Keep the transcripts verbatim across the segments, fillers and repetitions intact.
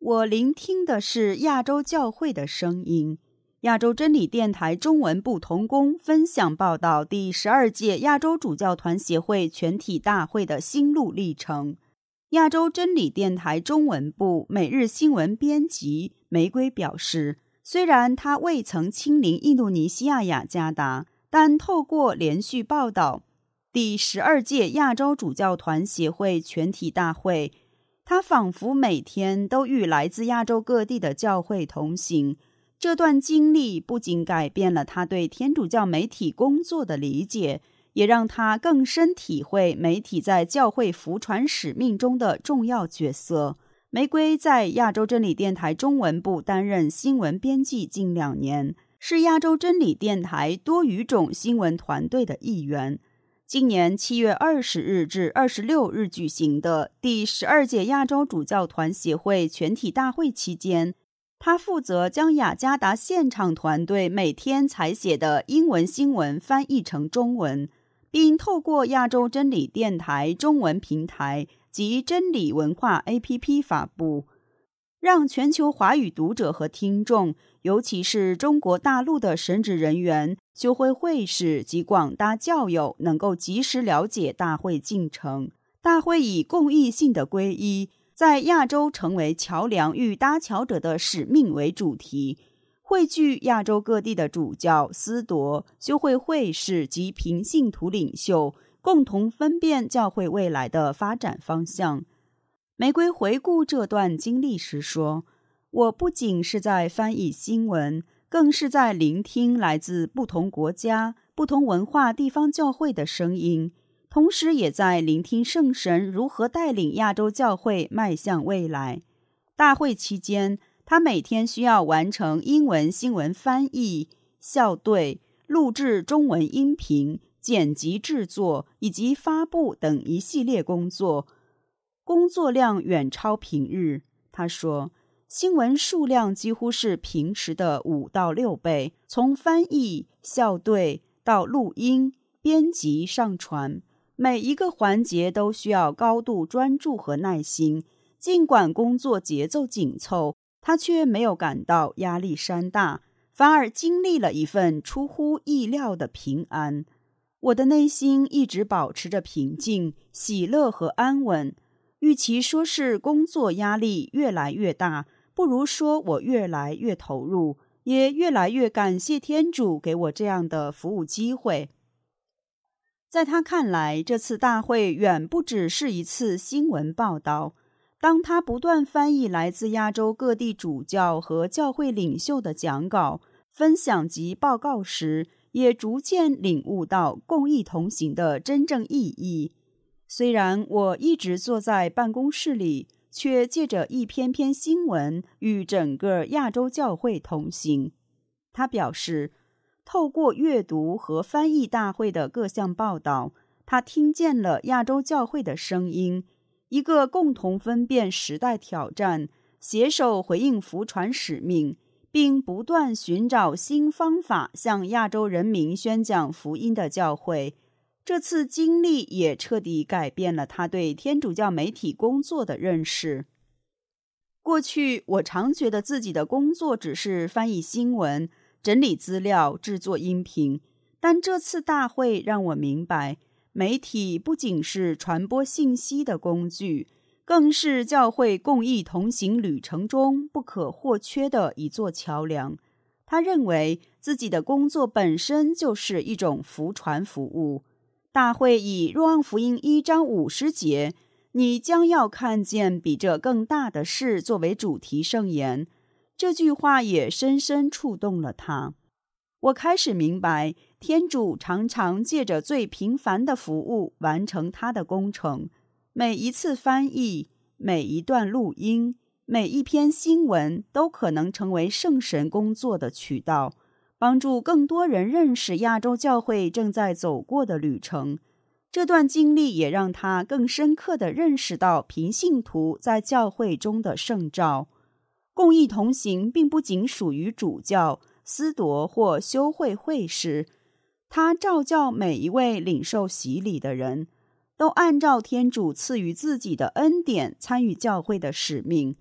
我聆听的是亚洲教会的声音。亚洲真理电台中文部同工分享报道第十二届亚洲主教团协会全体大会的心路历程。亚洲真理电台中文部每日新闻编辑玫瑰表示，虽然他未曾亲临印度尼西亚雅加达，但透过连续报道第十二届亚洲主教团协会全体大会，他仿佛每天都与来自亚洲各地的教会同行。这段经历不仅改变了他对天主教媒体工作的理解，也让他更深体会媒体在教会福传使命中的重要角色。玫瑰在亚洲真理电台中文部担任新闻编辑近两年，是亚洲真理电台多语种新闻团队的一员。今年七月二十日至二十六日举行的第十二届亚洲主教团协会全体大会期间，他负责将雅加达现场团队每天采写的英文新闻翻译成中文，并透过亚洲真理电台中文平台及真理文化 A P P 发布，让全球华语读者和听众，尤其是中国大陆的神职人员、修会会士及广大教友能够及时了解大会进程。大会以公益性的皈依，在亚洲成为桥梁与搭桥者的使命为主题，汇聚亚洲各地的主教、司铎、修会会士及平信徒领袖，共同分辨教会未来的发展方向。玫瑰回顾这段经历时说，我不仅是在翻译新闻，更是在聆听来自不同国家、不同文化地方教会的声音，同时也在聆听圣神如何带领亚洲教会迈向未来。大会期间，他每天需要完成英文新闻翻译、校对、录制中文音频、剪辑制作以及发布等一系列工作，工作量远超平日。他说，新闻数量几乎是平时的五到六倍，从翻译、校对到录音、编辑、上传，每一个环节都需要高度专注和耐心。尽管工作节奏紧凑，他却没有感到压力山大，反而经历了一份出乎意料的平安。我的内心一直保持着平静、喜乐和安稳。与其说是工作压力越来越大，不如说我越来越投入，也越来越感谢天主给我这样的服务机会。在他看来，这次大会远不只是一次新闻报道。当他不断翻译来自亚洲各地主教和教会领袖的讲稿、分享及报告时，也逐渐领悟到共益同行的真正意义。虽然我一直坐在办公室里，却借着一篇篇新闻与整个亚洲教会同行。他表示，透过阅读和翻译大会的各项报道，他听见了亚洲教会的声音，一个共同分辨时代挑战、携手回应福传使命，并不断寻找新方法向亚洲人民宣讲福音的教会。这次经历也彻底改变了他对天主教媒体工作的认识。过去，我常觉得自己的工作只是翻译新闻、整理资料、制作音频，但这次大会让我明白，媒体不仅是传播信息的工具，更是教会共益同行旅程中不可或缺的一座桥梁。他认为自己的工作本身就是一种福传服务。大会以若望福音一章五十节，你将要看见比这更大的事作为主题圣言。这句话也深深触动了他。我开始明白，天主常常借着最平凡的服务完成他的工程。每一次翻译，每一段录音，每一篇新闻都可能成为圣神工作的渠道，帮助更多人认识亚洲教会正在走过的旅程。这段经历也让他更深刻地认识到平信徒在教会中的圣召。共益同行并不仅属于主教、司铎或修会会士，他召叫每一位领受洗礼的人，都按照天主赐予自己的恩典参与教会的使命。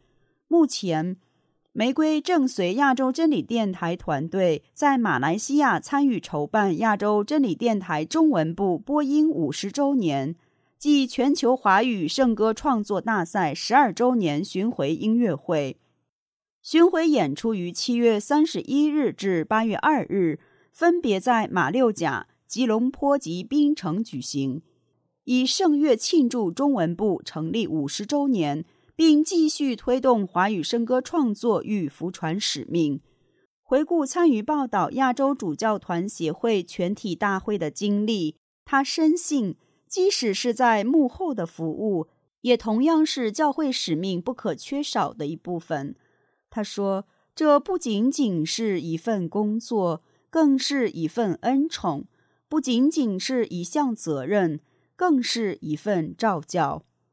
目前，玫瑰正随亚洲真理电台团队在马来西亚参与筹办亚洲真理电台中文部播音五十周年暨全球华语圣歌创作大赛十二周年巡回音乐会。巡回演出于七月三十一日至八月二日，分别在马六甲、吉隆坡及槟城举行，以圣乐庆祝中文部成立五十周年，并继续推动华语圣歌创作与福传使命。回顾参与报道亚洲主教团协会全体大会的经历，他深信即使是在幕后的服务，也同样是教会使命不可缺少的一部分。他说，这不仅仅是一份工作，更是一份恩宠，不仅仅是一项责任，更是一份召教。